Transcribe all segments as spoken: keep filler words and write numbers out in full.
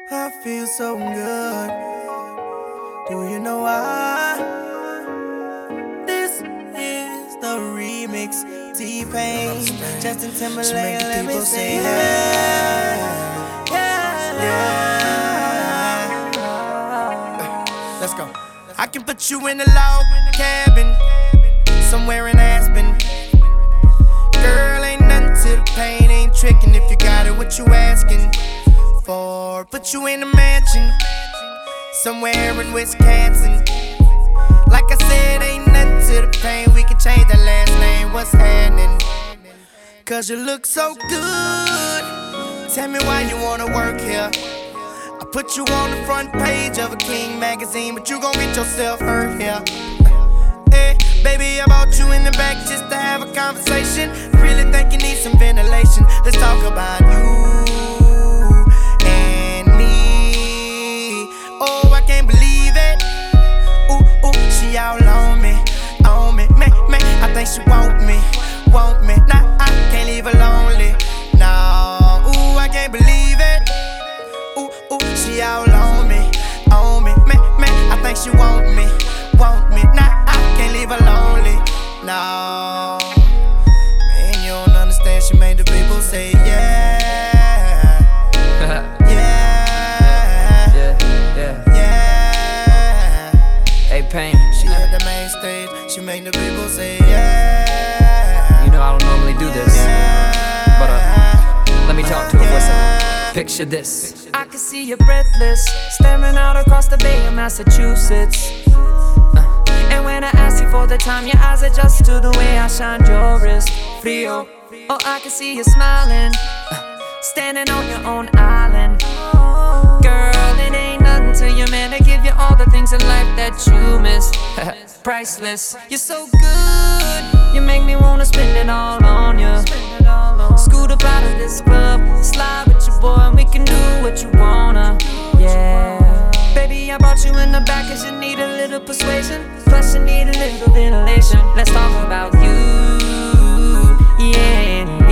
I feel so good. Do you know why? This is the remix. T-Pain, Justin Timberlake, let me say yeah, yeah, yeah. Let's go. I can put you in a log cabin somewhere in Aspen. Girl, ain't nothing to the pain, ain't tricking if you got it, what you asking for? Put you in a mansion somewhere in Wisconsin. Like I said, ain't nothing to the pain, we can change that last name, what's happening? Cause you look so good. Tell me why you wanna work here. I put you on the front page of a King magazine, but you gon' get yourself hurt here. Hey, baby, I brought you in the back just to have a conversation. Really think you need some ventilation. Let's talk about you and me. Oh, I can't believe it. Ooh, ooh, she all on me, on me. Man, man, I think she want me, want me. Nah, I can't leave her lonely. No, ooh, I can't believe it. Ooh, ooh, she all on me, on me. Man, man, I think she want me, want me. Nah, I can't leave her lonely. No, man, you don't understand. She made the people say yeah, yeah, yeah, yeah, yeah. Hey, Pain. She at the main stage. She made the people say yeah. You know I don't normally do this, Yeah. but uh, let me talk to her for a second. Picture this. I can see you breathless, staring out across the bay of Massachusetts. Uh, and when I ask you for the time, your eyes adjust to the way I shined your wrist. Frio. Oh, I can see you smiling, uh, standing on your own island. Girl, it ain't nothing to your man to give you all the things in life that you miss. Priceless. You're so good, you make me wanna spend it all on you. Scoot up out of this club, slide with your boy, and we can do what you wanna. Yeah, baby, I brought you in the back cause you need a little persuasion, plus you need a little ventilation. Let's talk about you, yeah, and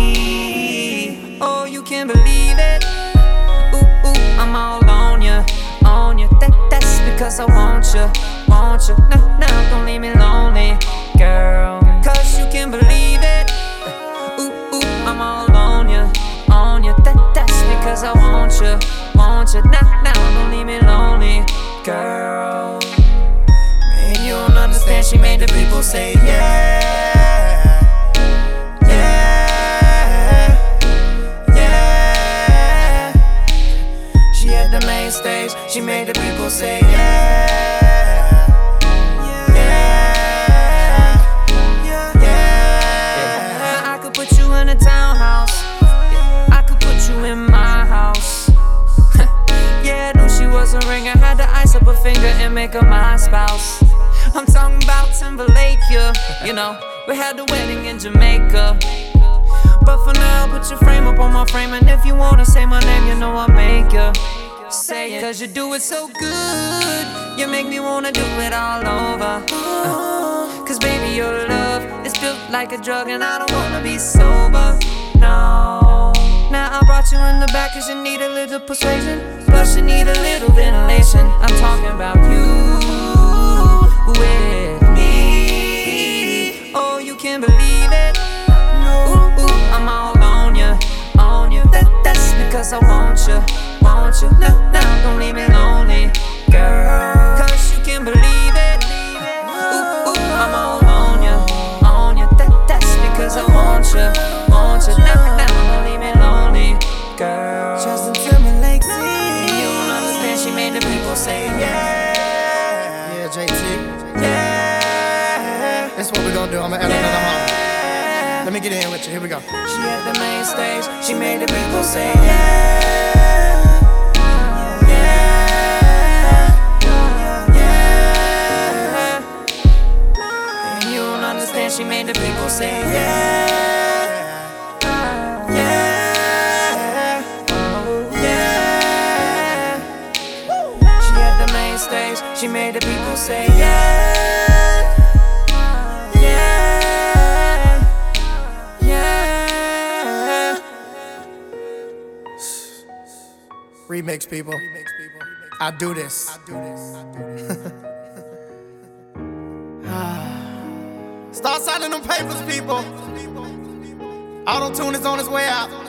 me. Oh, you can't believe it. Ooh, ooh, I'm all on you, on you. That, that's because I want you, want you. Now, now, don't leave me lonely, girl, cause you can't believe it. Ooh, ooh, I'm all on you, on you. That, that's because I want you, want you. Now, now, don't leave me lonely, girl. Man, you don't understand. She made the people say yeah, yeah, yeah. She at the main stage. She made the people say yeah, yeah, yeah. I could put you in a townhouse, I could put you in my house. Yeah, I knew she was a ring. I had to ice up her finger and make her my spouse. I'm talking about Timberlake, yeah. You know, we had the wedding in Jamaica. But for now, put your frame up on my frame, and if you wanna say my name, you know I'll make you say it. Cause you do it so good, you make me wanna do it all over. uh, Cause baby, your love is built like a drug, and I don't wanna be sober, no. Now I brought you in the back cause you need a little persuasion, plus you need a little ventilation. I'm talking about you with me. Oh, you can't believe it. Ooh, ooh, I'm all on you, on you. That, that's because I want you, want you. Now, now, don't leave me lonely, girl, cause you can't believe it. Ooh, ooh, I'm all on you, on you. That, that's because I want you, want you. Now, now, don't leave me lonely, girl. Justin Timberlake, see. You don't understand, she made the people say yeah. Yeah, J T. Yeah. That's what we gonna do. I'ma add another harmony. Let me get in with you. Here we go. She at the main stage, she made the people say yeah, yeah, yeah. and you don't understand, she made the people say yeah, yeah, yeah. she at the main stage, she made the people say yeah. Remix people. I do this. Start signing them papers, people. Auto-tune is on its way out.